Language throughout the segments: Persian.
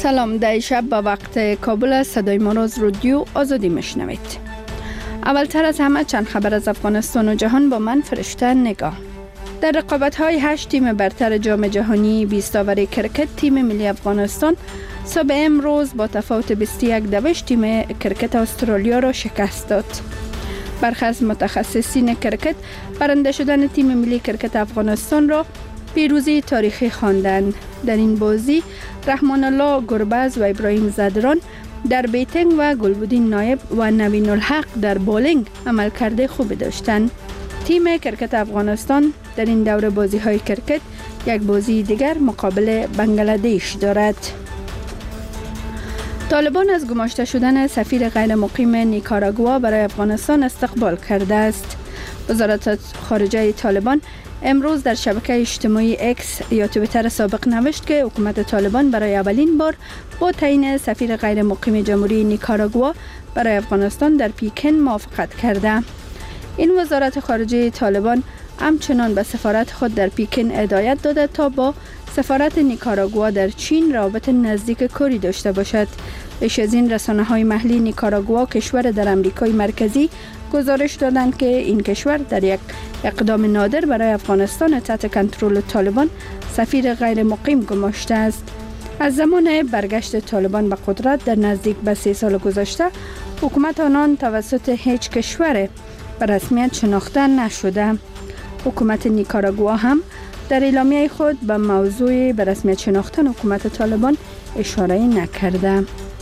سلام، در شب به وقت کابل صدای ما را از رادیو آزادی میشنوید. اولتر از همه چند خبر از افغانستان و جهان با من فرشته نگاه. در رقابت‌های 8 تیم برتر جام جهانی 20 اوری کرکت تیم ملی افغانستان صبح امروز با تفاوت 21 تیم کرکت استرالیا را شکست داد. برخی از متخصصین کرکت برنده شدن تیم ملی کرکت افغانستان را پیروزی تاریخی خواندند. در این بازی رحمان الله گربز و ابراهیم زدران در بیتینگ و گلبدین نایب و نوین الحق در بولینگ عملکرد خوبی داشتند. تیم کرکت افغانستان در این دوره بازی‌های کرکت یک بازی دیگر مقابل بنگلادش دارد. طالبان از گماشته شدن سفیر غیر مقیم نیکاراگوا برای افغانستان استقبال کرده است. وزارت خارجه طالبان امروز در شبکه اجتماعی اکس یا توییتر سابق نوشت که حکومت طالبان برای اولین بار با تعیین سفیر غیر مقیم جمهوری نیکاراگوا برای افغانستان در پیکن موافقت کرده. این وزارت خارجه طالبان همچنان به سفارت خود در پیکن هدایت داده تا با سفارت نیکاراگوا در چین روابط نزدیک کاری داشته باشد. پیش از این رسانه‌های محلی نیکاراگوا کشور در امریکای مرکزی گزارش دادند که این کشور در یک اقدام نادر برای افغانستان تحت کنترل طالبان سفیر غیر مقیم گماشته است. از زمان برگشت طالبان به قدرت در نزدیک به 3 سال گذشته حکومت آنان توسط هیچ کشور به رسمیت شناخته نشده. حکومت نیکاراگوا هم در اعلامیه خود به موضوع به رسمیت شناختن حکومت طالبان اشاره نکرده.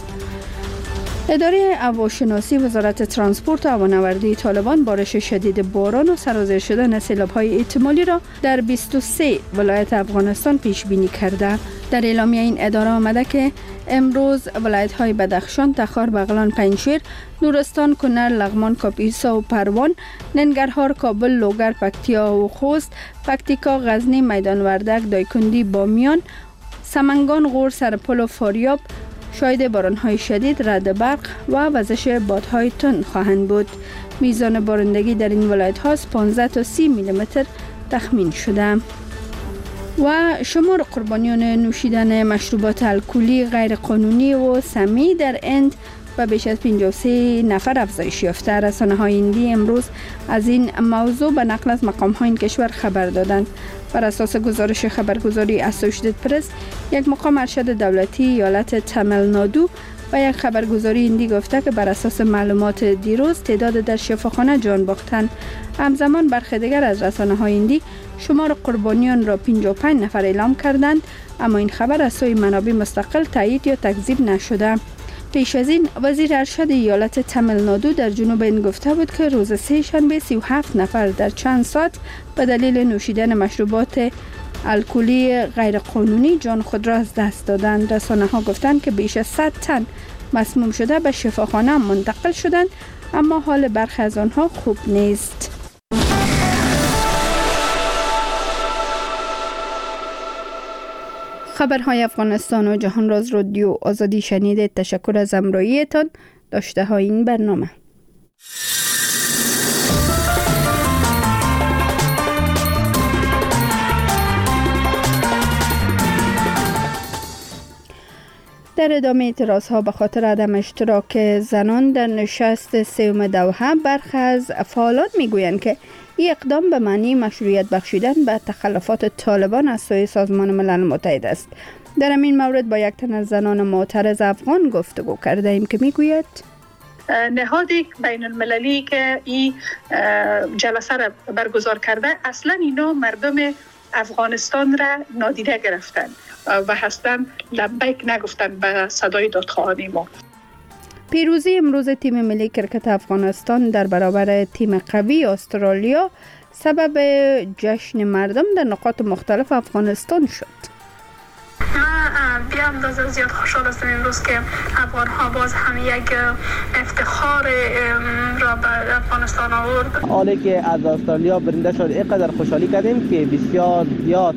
اداره هواشناسی وزارت ترانسپورت و هوانوردی طالبان بارش شدید باران و سرازیر شدن سیلاب‌های احتمالی را در 23 ولایت افغانستان پیش بینی کرده. در اعلامیه این اداره آمده که امروز ولایت‌های بدخشان، تخار، بغلان، پنجشیر، نورستان، کنر، لغمان، کاپیسا و پروان، ننگرهار، کابل، لوگر، پکتیا و خوست، پکتیکا، غزنی، میدان وردک، دایکنډي، بامیان، سمنگان، غور، سرپل و فاریاب شاهد باران‌های شدید، رعد برق و وزش بادهای تند خواهند بود. میزان بارندگی در این ولایت‌ها از 15 تا 30 میلیمتر تخمین شده. و شمار قربانیان نوشیدن مشروبات الکلی غیر قانونی و سمی در هند و بیش از 53 نفر افزایش یافته. رسانه‌های هندی امروز از این موضوع به نقل از مقام‌های این کشور خبر دادند. بر اساس گزارش خبرگزاری اسوشیتد پرس، یک مقام ارشد دولتی ایالت تامیل نادو و یک خبرگزاری هندی گفته که بر اساس معلومات دیروز تعداد در شفاخانه جان باختند. همزمان برخی دیگر از رسانه‌های هندی شمار قربانیان را 55 نفر اعلام کردند، اما این خبر از سوی منابع مستقل تایید یا تکذیب نشده. پیش از این وزیر ارشد ایالت تامیل نادو در جنوب هند گفته بود که روز سه شنبه 37 نفر در چند ساعت به دلیل نوشیدن مشروبات الکلی غیر قانونی جان خود را از دست دادند. رسانه‌ها گفتند که بیش از 100 تن مسموم شده به شفاخانه منتقل شدند، اما حال برخی از آنها خوب نیست. خبرهای افغانستان و جهان را از رادیو آزادی شنیدید. تشکر از همراهیتان. داشته های این برنامه. در ادامه اعتراضها به خاطر عدم اشتراک زنان در نشست سوم دوحه، برخی از فعالان میگویند که این اقدام به معنی مشروعیت بخشیدن به تخلفات طالبان از سوی سازمان ملل متحد است. در این مورد با یک تن از زنان معترض افغان گفتگو کرده ایم که میگوید نهاد بین المللی که این جلسه را برگزار کرده اصلا اینا مردم افغانستان را نادیده گرفتن و هستن لبیک نگفتن به صدای دادخواهان ما. پیروزی امروز تیم ملی کرکت افغانستان در برابر تیم قوی استرالیا سبب جشن مردم در نقاط مختلف افغانستان شد. من بی اندازه زیاد خوشحال هستم امروز که افغان ها باز هم یک افتخار را به افغانستان آورد. حالی که از استرالیا برنده شد اینقدر خوشحالی کردیم که بسیار زیاد.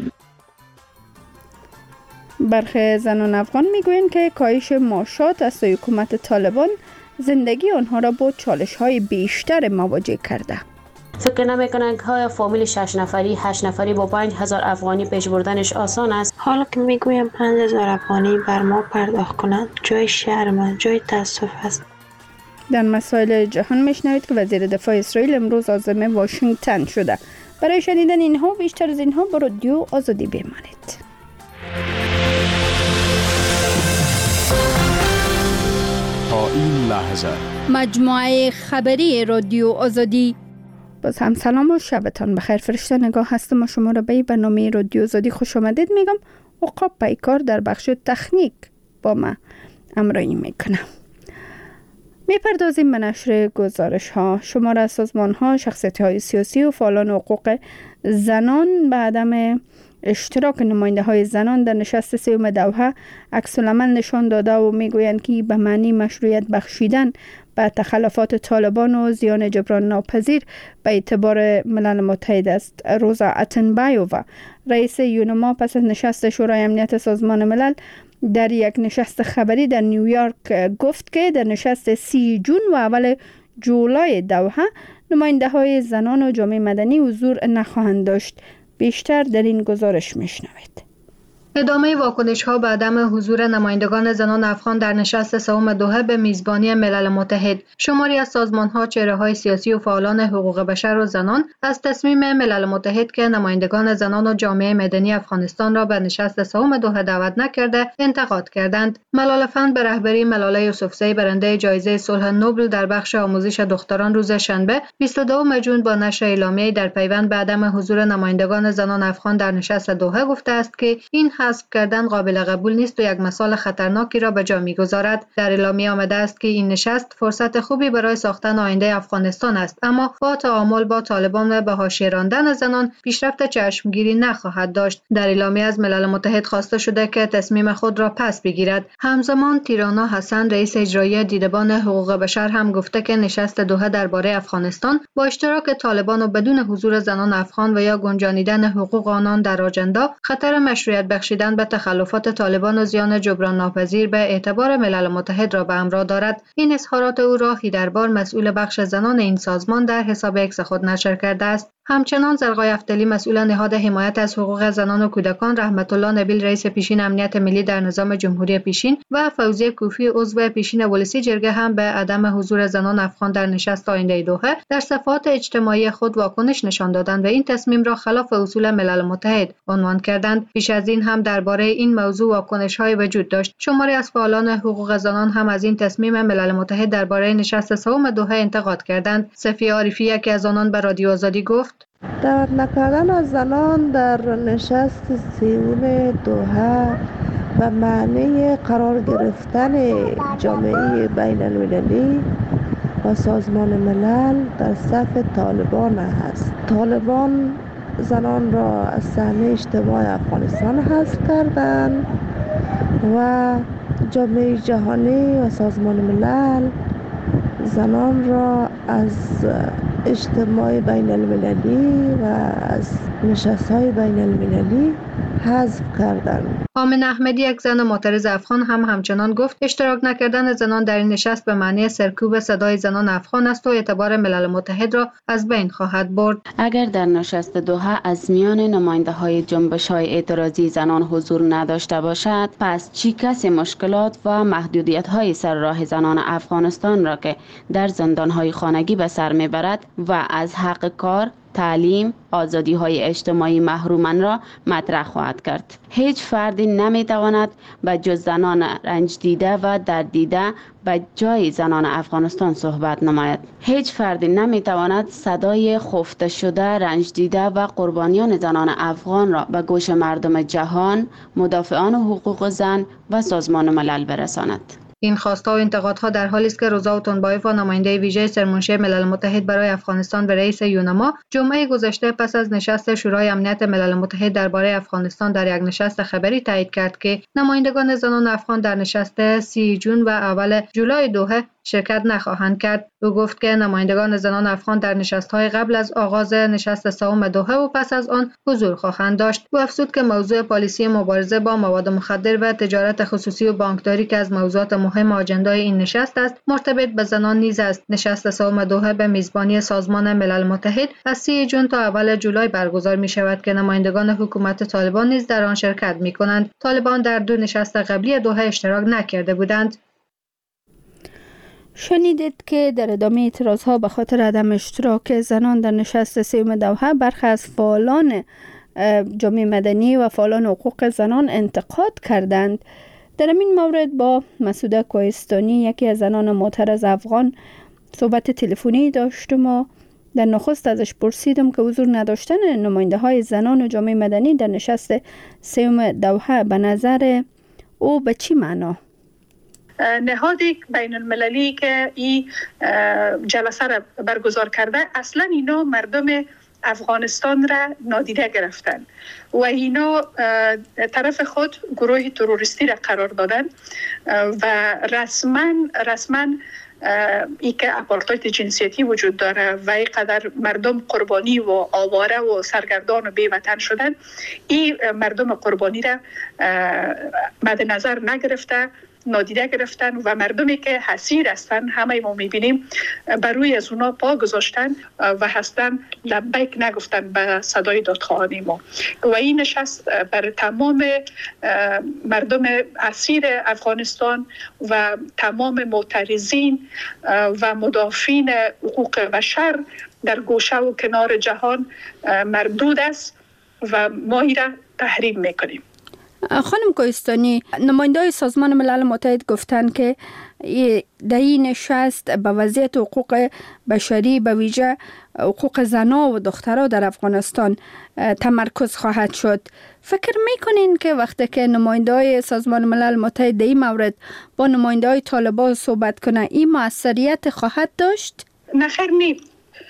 برخی زنان افغان میگویند که کاهش معاشات از سوی حکومت طالبان زندگی آنها را با چالش‌های بیشتر مواجه کرده. فکر نمی‌کنند که های فامیل 6 نفری 8 نفری با 5000 افغانی پیش بردنش آسان است. حالا که میگویم 5000 افغانی بر ما پرداخت کنند جای شرم، جای تاسف است. در مسائل جهان میشنوید که وزیر دفاع اسرائیل امروز عازم واشنگتن شده. برای شنیدن اینها بیشتر از اینها با رادیو آزادی بمانید. تا این لحظه مجموعه خبری رادیو آزادی. باز هم سلام و شبتان بخیر. فرشته نگاه هستم و شما را به برنامه رادیو آزادی خوش آمدید میگم. عقاب پیکار در بخش تکنیک با ما همراهی میکنم. میپردازیم به نشر گزارش ها. شمار از سازمان ها، شخصیت های سیاسی و فعالان حقوق زنان به عدم اشتراک نماینده های زنان در نشست سوم دوحه عکس العمل نشان داده و میگویند که به معنی مشروعیت بخشیدن به تخلفات طالبان و زیان جبران ناپذیر به اعتبار ملل متحد است. روزا اتنبایووا رئیس یونما پس از نشست شورای امنیت سازمان ملل در یک نشست خبری در نیویورک گفت که در نشست 30 جون و اول جولای دوحه نماینده های زنان و جامعه مدنی حضور نخواهند داشت. بیشتر در این گزارش میشنوید. ادامه واکنش‌ها به عدم حضور نمایندگان زنان افغان در نشست سوم دوحه به میزبانی ملل متحد. شماری از سازمان‌ها، چهره‌های سیاسی و فعالان حقوق بشر و زنان از تصمیم ملل متحد که نمایندگان زنان و جامعه مدنی افغانستان را به نشست سوم دوحه دعوت نکرده انتقاد کردند. ملال فند به رهبری ملاله یوسفزئی برنده جایزه صلح نوبل در بخش آموزش دختران روز شنبه 22 جون با نشر اعلامیه‌ای در پیوند به عدم حضور نمایندگان زنان افغان در نشست دوحه گفته است که این حذف کردن قابل قبول نیست و یک مثال خطرناکی را به جا می‌گذارد. در اعلامیه آمده است که این نشست فرصت خوبی برای ساختن آینده افغانستان است، اما با تعامل با طالبان و به حاشیه راندن زنان پیشرفت چشمگیری نخواهد داشت. در اعلامیه از ملل متحد خواسته شده که تصمیم خود را پس بگیرد. همزمان تیرانا حسن رئیس اجرایی دیدبان حقوق بشر هم گفته که نشست دوحه درباره افغانستان با اشتراک طالبان و بدون حضور زنان افغان و یا گنجانیدن حقوق آنان در آجندا خطر مشروعیت بخشیدن به تخلفات طالبان و زیان جبران ناپذیر به اعتبار ملل متحد را به همراه دارد. این اظهارات او را هیدربار مسئول بخش زنان این سازمان در حساب اکس خود نشر کرده است. همچنان زرقای افتلی مسئول نهاد حمایت از حقوق زنان و کودکان، رحمت الله نبیل رئیس پیشین امنیت ملی در نظام جمهوری پیشین و فوزیه کوفی عضو پیشین ولسی جرگه هم به عدم حضور زنان افغان در نشست آینده دوحه در صفحات اجتماعی خود واکنش نشان دادند و این تصمیم را خلاف اصول ملل متحد عنوان کردند. پیش از این هم درباره این موضوع واکنش‌های وجود داشت. شماری از فعالان حقوق زنان هم از این تصمیم ملل متحد درباره نشست سوم دوحه انتقاد کردند. صفیه عارفی یکی از آنان به رادیو آزادی گفت: دعوت نکردن از زنان در نشست سوم دوحه به معنی قرار گرفتن جامعه بین المللی و سازمان ملل در صف طالبان است. طالبان زنان را از صحنه اجتماع افغانستان حذف کردند و جامعه جهانی و سازمان ملل زنان را از اجتماع بین المللی و از نشست‌های بین المللی حذف کردند. آمنه احمدی یک زن معترض افغان هم همچنان گفت اشتراک نکردن زنان در این نشست به معنی سرکوب صدای زنان افغان است و اعتبار ملل متحد را از بین خواهد برد. اگر در نشست دوحه از میان نماینده‌های جنبش‌های اعتراضی زنان حضور نداشته باشد، پس چی کسی مشکلات و محدودیت‌های سر راه زنان افغانستان را که در زندان‌های خانگی به سر می‌برد و از حق کار، تعلیم، آزادی‌های اجتماعی محرومان را مطرح خواهد کرد. هیچ فردی نمی‌تواند به جز زنان رنج دیده و درد دیده به جای زنان افغانستان صحبت نماید. هیچ فردی نمی‌تواند صدای خفته شده، رنج دیده و قربانیان زنان افغان را به گوش مردم جهان، مدافعان حقوق زن و سازمان ملل برساند. این خواست‌ها و انتقادها در حالی است که روزا اتنبایووا نماینده ویژه سرمنشی ملل متحد برای افغانستان و رئیس یونما جمعه گذشته پس از نشست شورای امنیت ملل متحد درباره افغانستان در یک نشست خبری تایید کرد که نمایندگان زنان افغان در نشست 30 جون و اول جولای دوحه شرکت نخواهند کرد. او گفت که نمایندگان زنان افغان در نشست‌های قبل از آغاز نشست سوم دوحه و پس از آن حضور خواهند داشت. او افزود که موضوع پالیسی مبارزه با مواد مخدر و تجارت خصوصی و بانکداری که از موضوعات مهم آجندای این نشست است، مرتبط به زنان نیز است. نشست سوم دوحه به میزبانی سازمان ملل متحد از 30 جون تا اول جولای برگزار می شود که نمایندگان حکومت طالبان نیز در آن شرکت می کنند. طالبان در 2 نشست قبلی دوحه اشتراک نکرده بودند. شنیدید که در ادامه اعتراضها به خاطر عدم اشتراک زنان در نشست سوم دوحه برخی از فعالان جامعه مدنی و فعالان حقوق زنان انتقاد کردند. در این مورد با مسعوده کوهستانی، یکی از زنان معترض افغان، صحبت تلفنی داشتم و در نخست ازش پرسیدم که حضور نداشتن نماینده های زنان و جامعه مدنی در نشست سوم دوحه به نظر او به چی معنا؟ نهاد بین المللی که این جلسه را برگزار کرده، اصلا اینا مردم افغانستان را نادیده گرفتن و اینا طرف خود گروه تروریستی را قرار دادن و رسما ای که اپارتاید جنسیتی وجود داره و اینقدر مردم قربانی و آواره و سرگردان و بی‌وطن شدن، این مردم قربانی را مد نظر نگرفته، نادیده گرفتن و مردمی که حسیر هستن همه ما میبینیم بر روی از اونا پا گذاشتن و هستن لبیک نگفتن به صدای دادخواهان ما. و این نشست بر تمام مردم اسیر افغانستان و تمام معترضین و مدافعین حقوق بشر در گوشه و کنار جهان مردود است و ما این را تحریم میکنیم. خانم کوهستانی، نماینده‌های سازمان ملل متحد گفتند که در این نشست به وضعیت حقوق بشری به ویژه حقوق زنان و دخترها در افغانستان تمرکز خواهد شد. فکر میکنین که وقتی که نماینده‌های سازمان ملل متحد در این مورد با نماینده‌های طالبان صحبت کنه این موثریت خواهد داشت؟ نخیر نی.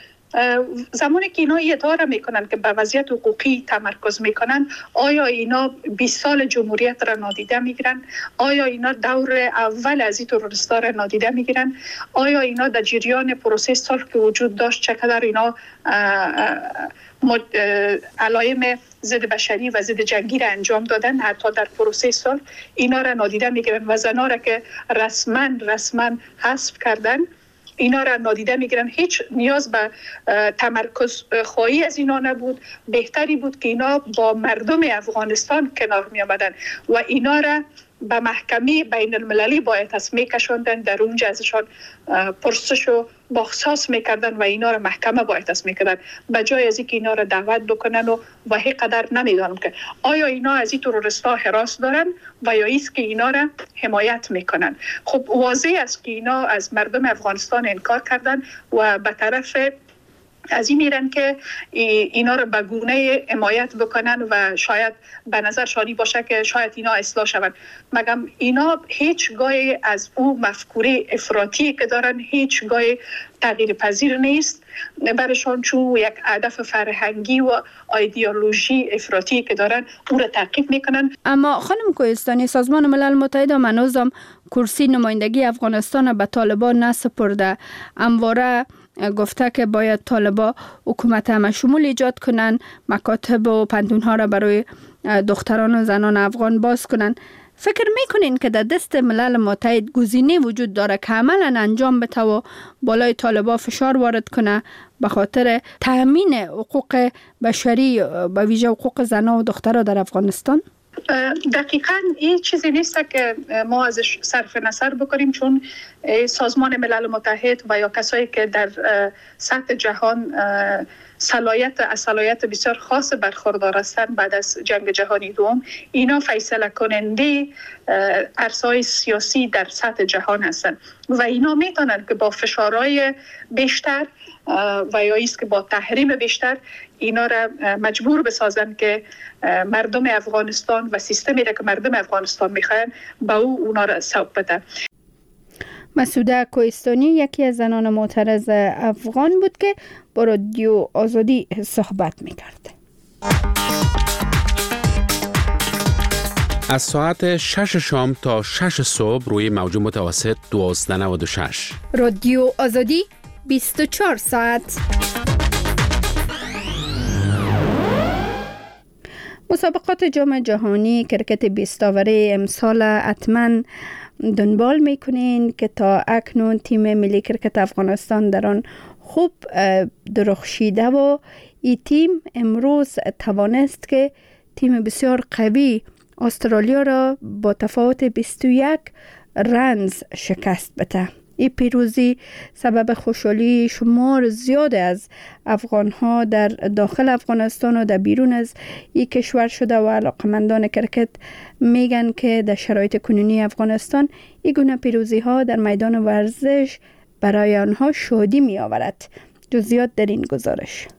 زمانی که اینا ادعا میکنن که به وضعیت حقوقی تمرکز میکنن، آیا اینا 20 سال جمهوریت را نادیده میگیرن؟ آیا اینا دور اول از این تروریستا را نادیده میگیرن؟ آیا اینا در جریان پروسه صلح که وجود داشت چقدر اینا علائم ضد بشری و ضد جنگی را انجام دادن؟ حتی در پروسه صلح اینا را نادیده میگیرن و زنا را که رسما حذف کردن اینا را نادیده میگیرن. هیچ نیاز به تمرکز خواهی از اینا نبود. بهتری بود که اینا با مردم افغانستان کنار می آمدن و اینا را به محکمه بین المللی باید میکشوندن، در اونجا ازشان پرسش و بازخواست میکردن و اینا را محکمه باید میکردن، به جای از اینکه اینا را دعوت بکنن و هیچ قدر نمیدانم که آیا اینا از این تروریستا هراس دارن و یا ایست که اینا را حمایت میکنن. خب واضح است که اینا از مردم افغانستان انکار کردن و به طرف از این میرن که اینا رو به گونه حمایت بکنن و شاید به نظر شانی باشه که شاید اینا اصلاح شون. مگم اینا هیچگاه از او مفکوره افراطی که دارن هیچگاه تغییر پذیر نیست برشان، چون یک هدف فرهنگی و ایدئولوژی افراطی که دارن او را تعقیب میکنن. اما خانم کوهستانی، سازمان ملل متحد هنوزم کرسی نمایندگی افغانستان به طالبان نسپرده. همواره گفته که باید طالبان حکومت همشمول ایجاد کنن، مکاتب و پنتونها را برای دختران و زنان افغان باز کنن. فکر میکنین که در دست ملل متحد گزینه وجود داره که عملا انجام بده و بالای طالبان فشار وارد کنه به خاطر تامین حقوق بشری به ویژه حقوق زنان و دختران در افغانستان؟ دقیقاً این چیزی نیست که ما ازش صرف نظر بکنیم، چون سازمان ملل متحد و یا کسایی که در سطح جهان صلاحیت بسیار خاص برخوردار هستند بعد از جنگ جهانی دوم، اینا فیصله کننده عرصه‌های سیاسی در سطح جهان هستند و اینا میتونن که با فشارهای بیشتر و یا ایست که با تحریم بیشتر اینا را مجبور بسازن که مردم افغانستان و سیستمی را که مردم افغانستان میخواین با اونا را سوق بده. مسعوده کوهستانی یکی از زنان معترض افغان بود که با رادیو آزادی صحبت میکرد. از ساعت 6 شام تا 6 صبح روی موج متوسط 1296. رادیو آزادی 24 ساعت. مسابقات جام جهانی کرکت 20 آوره امسال حتما دنبال میکنین که تا اکنون تیم ملی کرکت افغانستان در آن خوب درخشیده و این تیم امروز توانست که تیم بسیار قوی استرالیا را با تفاوت 21 رنز شکست بده. این پیروزی سبب خوشحالی شمار زیاد از افغانها در داخل افغانستان و در بیرون از این کشور شده و علاقمندان کرکت میگن که در شرایط کنونی افغانستان این گونه پیروزی ها در میدان ورزش برای آنها شادی می آورد. جزئیات در این گزارش.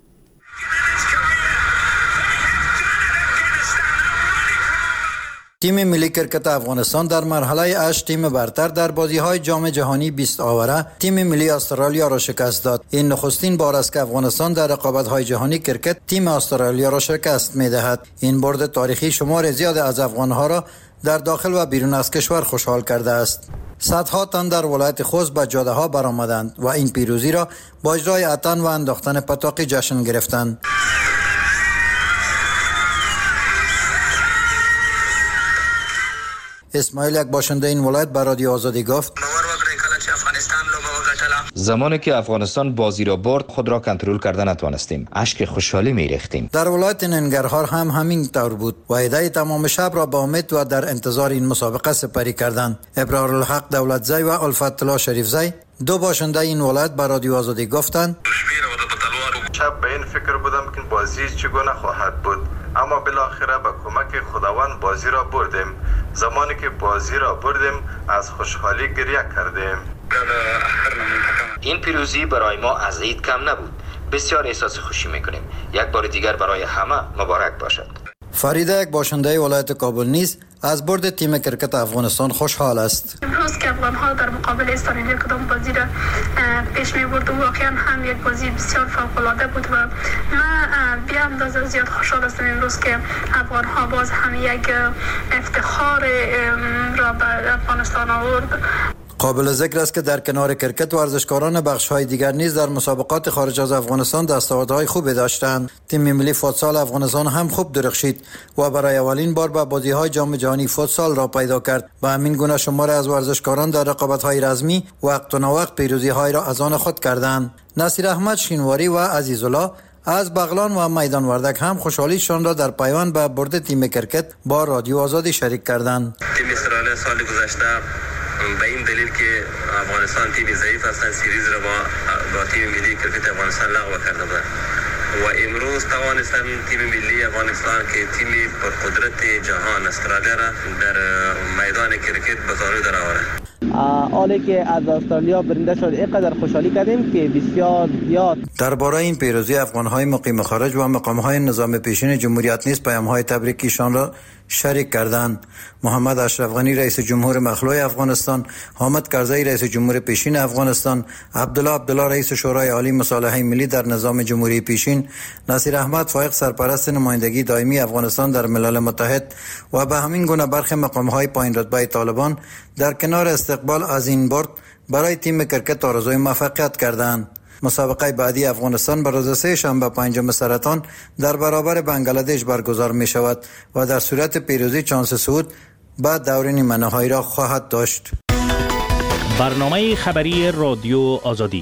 تیم ملی کرکت افغانستان در مرحله 8 تیم برتر در بازی‌های جام جهانی 20 آوره تیم ملی استرالیا را شکست داد. این نخستین بار است که افغانستان در رقابت‌های جهانی کرکت تیم استرالیا را شکست می‌دهد. این برد تاریخی شمار زیاد از افغان‌ها را در داخل و بیرون از کشور خوشحال کرده است. صدها تن در ولایت خوست به جاده‌ها برآمدند و این پیروزی را با اجرای اتن و انداختن پتاق جشن گرفتند. اسماعیل، یک باشنده این ولایت، به رادیو آزادی گفت: زمانی که افغانستان بازی را برد خود را کنترل کرده نتوانستیم، اشک خوشحالی می‌ریختیم. در ولایت ننگرهار هم همین طور بود و عده تمام شب را با امید و در انتظار این مسابقه سپری کردند. ابرارالحق دولتزی و الفت الله شریفزی، دو باشنده این ولایت، به رادیو آزادی گفتند: شب به این فکر بودم که بازی چگونه خواهد بود، اما بالاخره به کمک خداوند بازی را بردیم. زمانی که بازی را بردیم از خوشحالی گریه کردیم. این پیروزی برای ما از عید کم نبود. بسیار احساس خوشی میکنیم. یک بار دیگر برای همه مبارک باشد. فریده، یک باشنده ولایت کابل نیز از برد تیم کرکت افغانستان خوشحال است. امروز که افغان‌ها در مقابل استرالیا کدام بازی را پیش می‌برد و واقعا هم یک بازی بسیار فوق‌العاده بود و من بی اندازه زیاد خوشحال هستم امروز که افغان‌ها باز هم یک افتخار را به افغانستان آورد. قابل ذکر است که در کنار کرکت ورزشکاران بخش‌های دیگر نیز در مسابقات خارج از افغانستان دستاوردهای خوبی داشتند. تیم ملی فوتسال افغانستان هم خوب درخشید و برای اولین بار به بازی‌های جام جهانی فوتسال را پیدا کرد. به همین گونه شمار از ورزشکاران در رقابت‌های رسمی وقت و ناوقت پیروزی‌های را از آن خود کردند. نصیر احمد شینواری و عزیزالله از بغلان و میدان وردک هم خوشحالیشان را در پیوند به برد تیم کرکت با رادیو آزادی شریک کردند. تیم استرالیا سال گذشته به این دلیل که افغانستان تیم ضعیف هستند سیریز را با تیم ملی کرکت افغانستان لغو کرده بود و امروز توانستم تیم ملی افغانستان که تیم پرقدرت جهان استرالیا را در میدان کرکت به زانو درآورد. حالی که از استرالیا برنده شد اینقدر خوشحالی کردیم که بسیار زیاد. درباره این پیروزی افغان‌های مقیم خارج و مقام‌های نظام پیشین جمهوریت نیز پیام‌های تبریکیشان را شریک کردند. محمد اشرف غنی رئیس جمهور مخلوع افغانستان، حامد کرزی رئیس جمهور پیشین افغانستان، عبدالله رئیس شورای عالی مصالحه ملی در نظام جمهوری پیشین، نصیر احمد فائق سرپرست نمایندگی دائمی افغانستان در ملل متحد و به همین گونه برخی مقام‌های پایین رتبه طالبان در کنار استقبال از این برد برای تیم کرکت آرزوی موفقیت کردند. مسابقه بعدی افغانستان به روز سه شنبه 5 سرطان در برابر بنگلادش برگزار می شود و در صورت پیروزی چانس صعود به دور نیمه نهایی را خواهد داشت. برنامه خبری رادیو آزادی.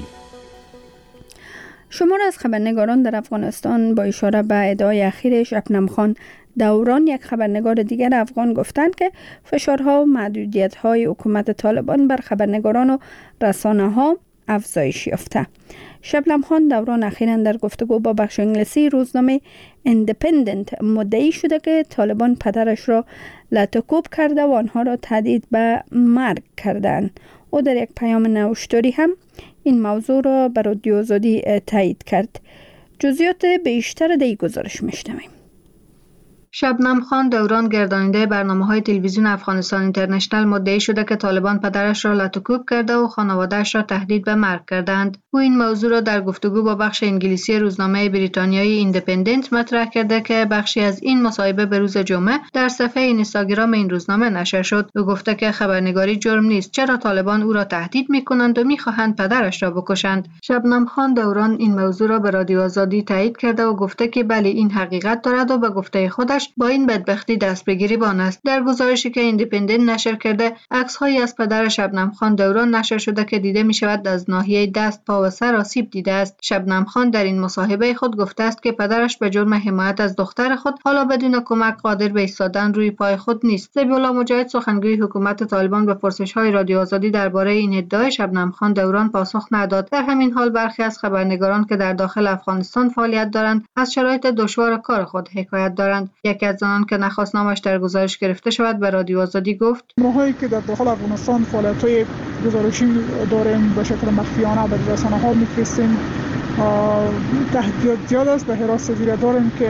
شمار از خبرنگاران در افغانستان با اشاره به ادعای اخیر شبنم خان دوران، یک خبرنگار دیگر افغان، گفتند که فشارها و محدودیت‌های حکومت طالبان بر خبرنگاران و رسانه‌ها افزایش یافته. شبنم خان دوران اخیراً در گفتگو با بخش انگلیسی روزنامه ایندیپندنت مدعی شده که طالبان پدرش را لطوکوب کرده و آنها را تهدید به مرگ کردند. او در یک پیام نوشتاری هم این موضوع را به رادیو آزادی تایید کرد. جزئیات بیشتر در این گزارش میشنویم. شبنم خان دوران گرداننده برنامه‌های تلویزیون افغانستان اینترنشنال مدعی شده که طالبان پدرش را لطوکوب کرده و خانواده‌اش را تهدید به مرگ کردند. او این موضوع را در گفتگو با بخش انگلیسی روزنامه بریتانیایی ایندیپندنت مطرح کرده که بخشی از این مصاحبه به روز جمعه در صفحه اینستاگرام این روزنامه نشر شد. او گفته که خبرنگاری جرم نیست، چرا طالبان او را تهدید می‌کنند و می‌خواهند پدرش را بکشند. شبنم خان دوران این موضوع را به رادیو آزادی تایید کرده و گفته که بله این حقیقت دارد و به گفته خودش با این بدبختی دست به گریبان است. در گزارشی که ایندیپندنت نشر کرده، عکس‌هایی از پدر شبنم خان دوران نشر شده که دیده می‌شود از ناحیه دست، پا و سر آسیب دیده است. شبنم خان در این مصاحبه خود گفته است که پدرش به جرم حمایت از دختر خود حالا بدون کمک قادر به ایستادن روی پای خود نیست. ذبیح‌الله مجاهد سخنگوی حکومت طالبان به پرسش‌های رادیو آزادی درباره این ادعای شبنم خان دوران پاسخ نداد. در همین حال برخی از خبرنگاران که در داخل افغانستان فعالیت دارند از شرایط دشوار کار خود حکایت دارند. یکی از آنان که نخواست نامش در گزارش گرفته شود به رادیو آزادی گفت: ماهایی که در داخل افغانستان فعالیت‌های گزارشی داریم به شکل مخفیانه به رسانه‌ها می‌فرستیم. تهدید زیاد است، به حراس زیر داریم که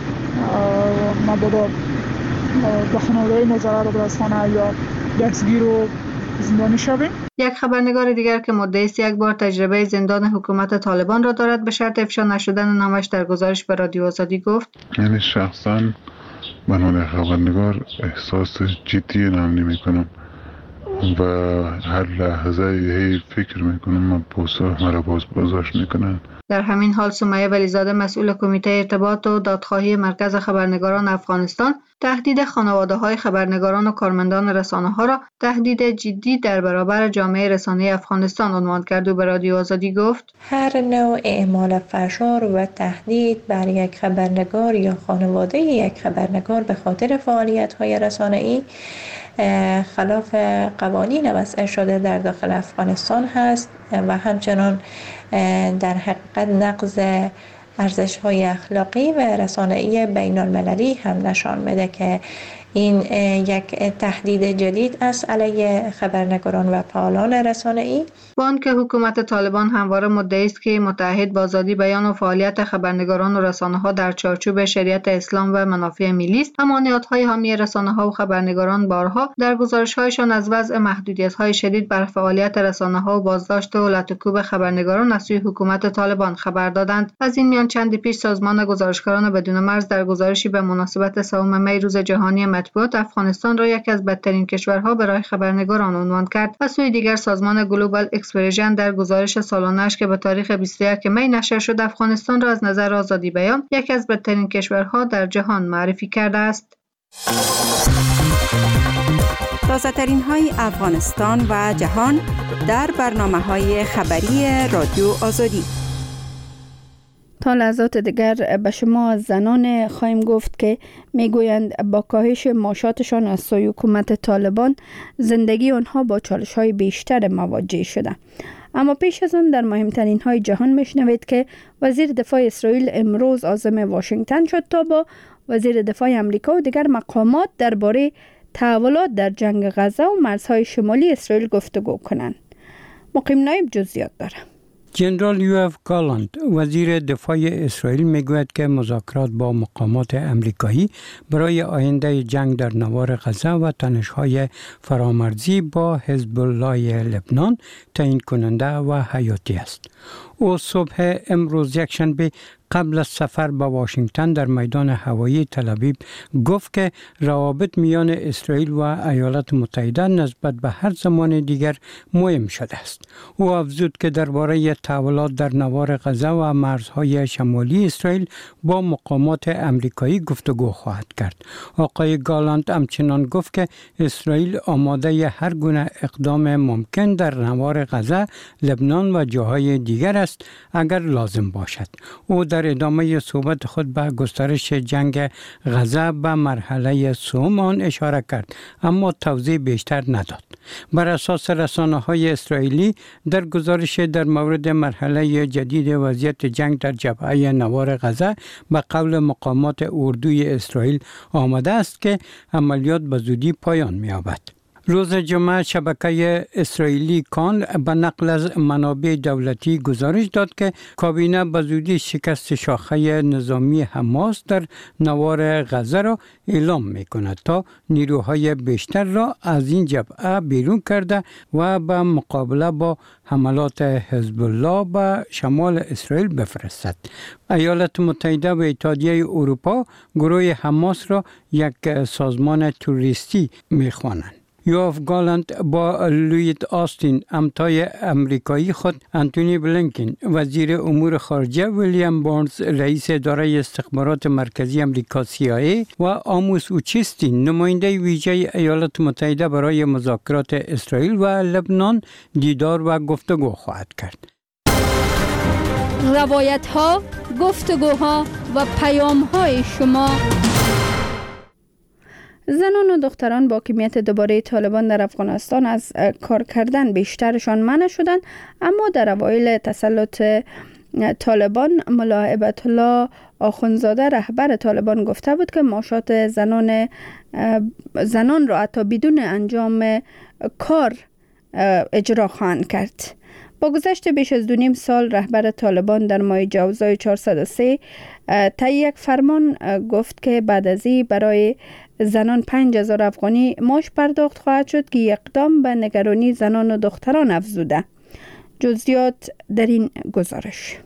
مبادا به خانواده ما ضرر برسانه یا دستگیر و زندانی شویم. یک خبرنگار دیگر که مدعی است یک بار تجربه زندان حکومت طالبان را دارد به شرط افشا نشدن نامش در گزارش به رادیو آزادی گفت: یعنی شخصا به عنوان خبرنگار احساس جدی نمی کنم و هر لحظه فکر میکنم مرا بازداشت میکنن. در همین حال سمیه ولیزاده مسئول کمیته ارتباط و دادخواهی مرکز خبرنگاران افغانستان تهدید خانواده‌های خبرنگاران و کارمندان رسانه‌ها را تهدید جدی در برابر جامعه رسانه‌ای افغانستان عنوان کرد و به رادیو آزادی گفت: هر نوع اعمال فشار و تهدید بر یک خبرنگار یا خانواده یک خبرنگار به خاطر فعالیت‌های رسانه‌ای خلاف قوانین وضع شده در داخل افغانستان هست و همچنان در حقیقت نقض ارزش‌های اخلاقی و رسانه‌ای بین‌المللی هم نشان میده که این یک تهدید جدید است علیه خبرنگاران و فعالان رسانه‌ای. با آنکه حکومت طالبان همواره مدعی است که متحد با آزادی بیان و فعالیت خبرنگاران و رسانه‌ها در چارچوب شریعت اسلام و منافع ملی است، اما نهادهای حامی رسانه‌ها و خبرنگاران بارها در گزارش‌هایشان از وضع محدودیت‌های شدید بر فعالیت رسانه‌ها و بازداشت و لطوکوب خبرنگاران از سوی حکومت طالبان خبر دادند. از این میان چندی پیش سازمان گزارشگران بدون مرز در گزارشی به مناسبت 3 می روز جهانی مطبوعات افغانستان را یکی از بدترین کشورها برای خبرنگاران عنوان کرد. از سوی دیگر سازمان گلوبال اکسپرژن در گزارش سالانه‌اش که به تاریخ 21 می نشر شد افغانستان را از نظر آزادی بیان یکی از بدترین کشورها در جهان معرفی کرده است. تازه‌ترین های افغانستان و جهان در برنامه‌های خبری رادیو آزادی. تا لحظات دیگر به شما زنان خواهیم گفت که میگویند با کاهش معاشاتشان از سوی حکومت طالبان زندگی آنها با چالش‌های بیشتر مواجه شده. اما پیش از آن در مهمترین های جهان میشنوید که وزیر دفاع اسرائیل امروز عازم واشنگتن شد تا با وزیر دفاع امریکا و دیگر مقامات درباره تحولات در جنگ غزه و مرزهای شمالی اسرائیل گفتگو کنند. مقیم نایب جزئیات داره. جنرال یوآف گالانت وزیر دفاع اسرائیل میگوید که مذاکرات با مقامات امریکایی برای آینده جنگ در نوار غزه و تنش‌های فرامرزی با حزب الله لبنان تعیین کننده و حیاتی است. او صبح امروز یکشنبه قبل از سفر به واشنگتن در میدان هوایی تل‌آویو گفت که روابط میان اسرائیل و ایالات متحده نسبت به هر زمان دیگر مهم شده است. او افزود که درباره تحولات در نوار غزه و مرزهای شمالی اسرائیل با مقامات امریکایی گفتگو خواهد کرد. آقای گالانت همچنان گفت که اسرائیل آماده هر گونه اقدام ممکن در نوار غزه، لبنان و جاهای دیگر است اگر لازم باشد. او در ادامه صحبت خود به گسترش جنگ غزه به مرحله سوم آن اشاره کرد، اما توضیح بیشتر نداد. بر اساس رسانه‌های اسرائیلی در گزارش در مورد مرحله جدید وضعیت جنگ در جبهه نوار غزه به قول مقامات اردوی اسرائیل آمده است که عملیات به زودی پایان می‌یابد. روز جمعه شبکه اسرائیلی کان به نقل از منابع دولتی گزارش داد که کابینه به زودی شکست شاخه نظامی حماس در نوار غزه را اعلام می‌کند تا نیروهای بیشتر را از این جبهه بیرون کرده و به مقابله با حملات حزب الله به شمال اسرائیل بفرستد. ایالات متحده و اتحادیه اروپا گروه حماس را یک سازمان تروریستی می‌خوانند. یوآف گالانت با لوید آستین همتای امریکایی خود، انتونی بلینکن وزیر امور خارجه، ویلیام بارنز رئیس اداره استخبارات مرکزی امریکا CIA و آموس اوچیستین نماینده ویژه ایالات متحده برای مذاکرات اسرائیل و لبنان دیدار و گفتگو خواهد کرد. روایت ها، گفتگوها و پیام های شما. زنان و دختران با حاکمیت دوباره طالبان در افغانستان از کار کردن بیشترشان منع شدند، اما در اوایل تسلط طالبان ملا هیبت الله آخوندزاده رهبر طالبان گفته بود که معاشات زنان را حتی بدون انجام کار اجرا خواهند کرد. با گذشت بیش از 2.5 سال رهبر طالبان در ماه جوزای 403 طی یک فرمان گفت که بعد از این برای زنان 5,000 افغانی معاش پرداخت خواهد شد که اقدام به نگرانی زنان و دختران افزوده. جزئیات در این گزارش.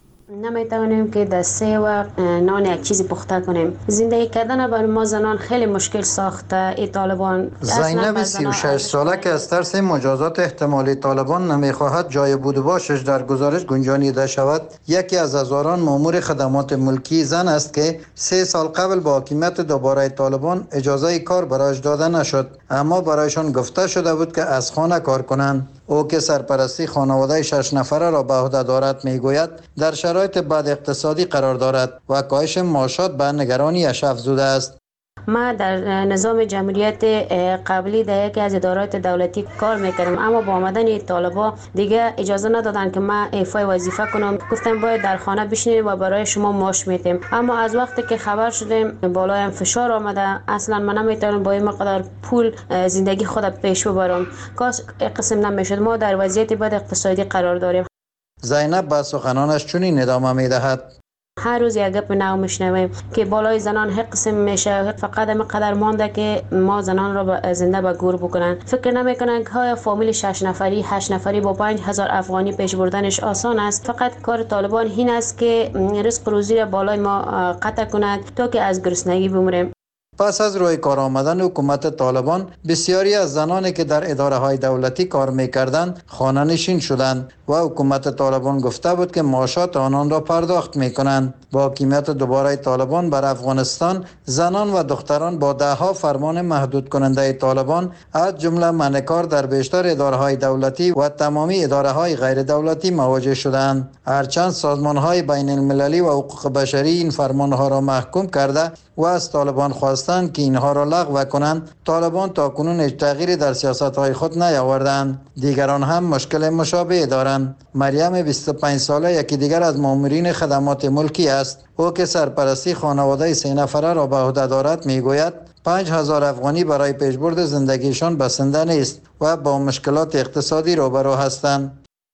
نمیتونیم که در 3 وقت نان یک چیزی پخته کنیم. زندگی کردن برای ما زنان خیلی مشکل ساخته ای طالبان. زینب 36 ساله که از ترس مجازات احتمالی طالبان نمیخواهد جای بود و باشش در گزارش گنجانیده شود، یکی از هزاران مامور خدمات ملکی زن است که 3 سال قبل با حاکمیت دوباره طالبان اجازه کار برایش داده نشد، اما برایشان گفته شده بود که از خانه کار کنند. او که سرپرستی خانواده 6 نفره را به عهده دارد میگوید در شرایط بد اقتصادی قرار دارد و کاهش معاشات به نگرانیش افزوده است. ما در نظام جمهوریت قبلی در یکی از ادارات دولتی کار میکردم، اما با آمدن طالبان دیگه اجازه ندادن که ما ایفای وظیفه کنم. گفتم باید در خانه بشینید و برای شما معاش میدیم. اما از وقتی که خبر شدیم بالایم فشار آمده، اصلا من نمیتونم با این مقدار پول زندگی خودم پیش ببرم. کاش قسم نمیشد. ما در وضعیت بد اقتصادی قرار داریم. زینب با سخنانش چنین ادامه میدهد: هر روز یک گپ نو میشنویم که بالای زنان هر قسم میشه، فقط همینقدر مانده که ما زنان را زنده به گور بکنن. فکر نمیکنن که های فامیل 6 نفری 8 نفری با 5,000 افغانی پیش بردنش آسان است. فقط کار طالبان این است که رزق روزی را بالای ما قطع کند تا که از گرسنگی بمیریم. پس از روی کار آمدن حکومت طالبان، بسیاری از زنانی که در اداره های دولتی کار میکردند خانه نشین شدند و حکومت طالبان گفته بود که معاشات آنان را پرداخت میکنند. با حاکمیت دوباره طالبان بر افغانستان، زنان و دختران با 10 فرمان محدود کننده طالبان از جمله منع کار در بیشتر اداره های دولتی و تمامی اداره های غیر دولتی مواجه شدند. هرچند سازمان های بین المللی و حقوق بشری این فرمان ها را محکوم کرده و از طالبان خواستند که اینها را لغو کنند، طالبان تاکنون هیچ تغییری در سیاست های خود نیاوردند. دیگران هم مشکل مشابه دارند. مریم 25 ساله یکی دیگر از مامورین خدمات ملکی است. او که سرپرستی خانواده 3 نفره را به عهده دارد میگوید 5,000 افغانی برای پیشبرد زندگیشان بسنده نیست و با مشکلات اقتصادی روبرو هستند.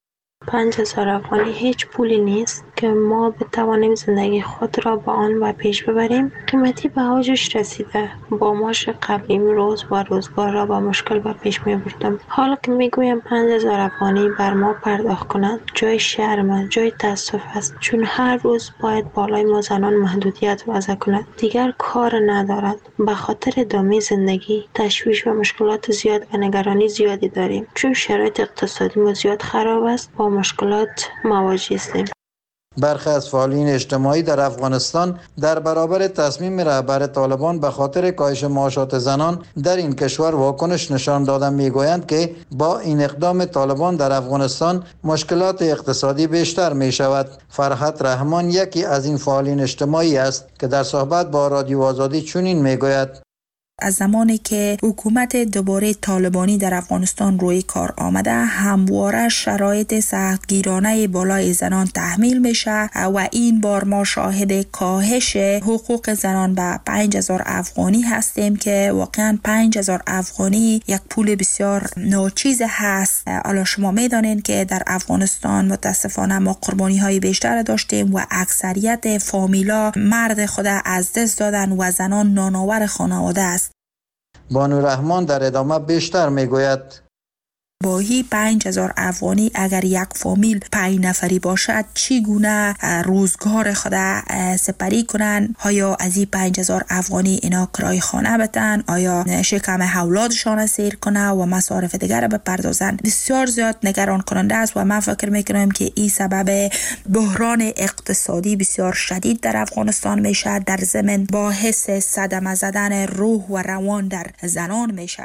5,000 افغانی هیچ پولی نیست که ما بتوانیم زندگی خود را با آن و پیش ببریم. قیمتی به اوجش رسیده. با معاش قبلیم روز و روزگار را با مشکل به پیش می بردم. حالا که می گویم 5,000 افغانی بر ما پرداخت کنند، جای شرم، جای تاسف است، چون هر روز باید بالای ما زنان محدودیت وضع کند. دیگر کار ندارد. به خاطر ادامه زندگی تشویش و مشکلات زیاد و نگرانی زیادی داریم، چون شرایط اقتصادی ما زیاد خراب است. با مشکلات مواجه هستیم. برخی از فعالین اجتماعی در افغانستان در برابر تصمیم رهبر طالبان به خاطر کاهش معاشات زنان در این کشور واکنش نشان دادن میگویند که با این اقدام طالبان در افغانستان مشکلات اقتصادی بیشتر می شود. فرحت رحمان یکی از این فعالین اجتماعی است که در صحبت با رادیو آزادی چنین میگوید: از زمانی که حکومت دوباره طالبانی در افغانستان روی کار آمده همواره شرایط سختگیرانه بالای زنان تحمیل میشه و این بار ما شاهد کاهش حقوق زنان به 5000 افغانی هستیم که واقعا 5000 افغانی یک پول بسیار ناچیز هست. حالا شما میدانید که در افغانستان متاسفانه ما قربانی های بیشتر داشتیم و اکثریت فامیلا مرد خود از دست دادن و زنان نانآور خانواده است. بانو رحمان در ادامه بیشتر میگوید باهی 5000 افغانی اگر یک فامیل 5 نفری باشد چگونه روزگار خود سپری کنن؟ آیا از این 5000 افغانی اینا کرای خانه بتن؟ آیا شکم اولادشان سیر کنه و مصارف دیگر بپردازن؟ بسیار زیاد نگران کننده است و من فکر میکنم که این سبب بحران اقتصادی بسیار شدید در افغانستان میشه، در ضمن باعث صدمه زدن روح و روان در زنان میشه.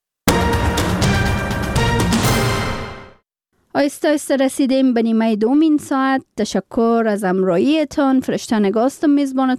آیسته آیسته رسیدیم به نیمه دومین ساعت. تشکر از همراهیتان. فرشته نگاستم میزبانتان.